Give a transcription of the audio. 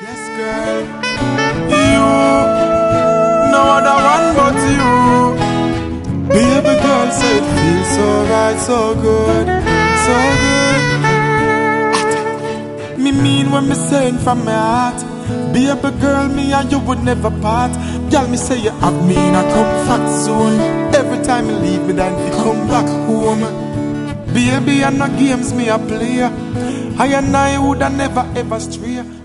Yes, girl. You, no other one but you. Baby girl said it feels so right, so good, so good. Me mean when me saying from my heart. Baby girl, me and you would never part. Girl, me say you have me in a comfort zone. Every time you leave me, then you come back home. Baby, and no games me a play. I and I woulda never ever stray.